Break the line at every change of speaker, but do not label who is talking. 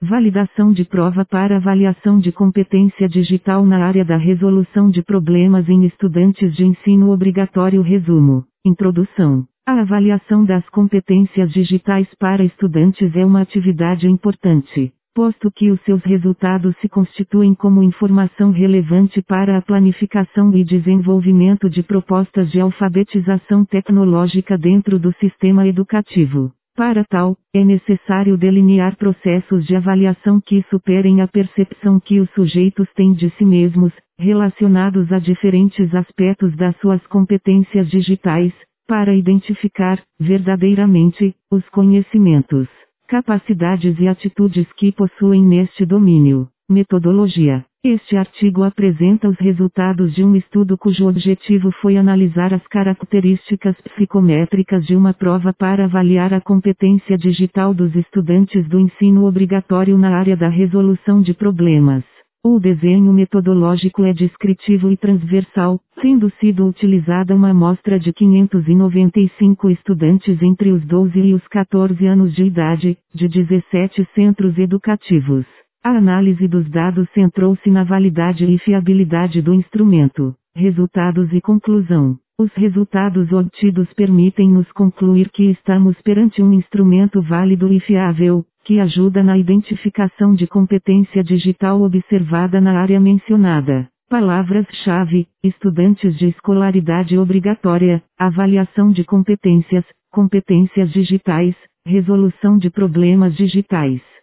Validação de prova para avaliação de competência digital na área da resolução de problemas em estudantes de ensino obrigatório. Resumo. Introdução. A avaliação das competências digitais para estudantes é uma atividade importante, posto que os seus resultados se constituem como informação relevante para a planificação e desenvolvimento de propostas de alfabetização tecnológica dentro do sistema educativo. Para tal, é necessário delinear processos de avaliação que superem a percepção que os sujeitos têm de si mesmos, relacionados a diferentes aspectos das suas competências digitais, para identificar, verdadeiramente, os conhecimentos, capacidades e atitudes que possuem neste domínio. Metodologia. Este artigo apresenta os resultados de um estudo cujo objetivo foi analisar as características psicométricas de uma prova para avaliar a competência digital dos estudantes do ensino obrigatório na área da resolução de problemas. O desenho metodológico é descritivo e transversal, tendo sido utilizada uma amostra de 595 estudantes entre os 12 e os 14 anos de idade, de 17 centros educativos. A análise dos dados centrou-se na validade e fiabilidade do instrumento. Resultados e conclusão. Os resultados obtidos permitem-nos concluir que estamos perante um instrumento válido e fiável, que ajuda na identificação de competência digital observada na área mencionada. Palavras-chave: estudantes de escolaridade obrigatória, avaliação de competências, competências digitais, resolução de problemas digitais.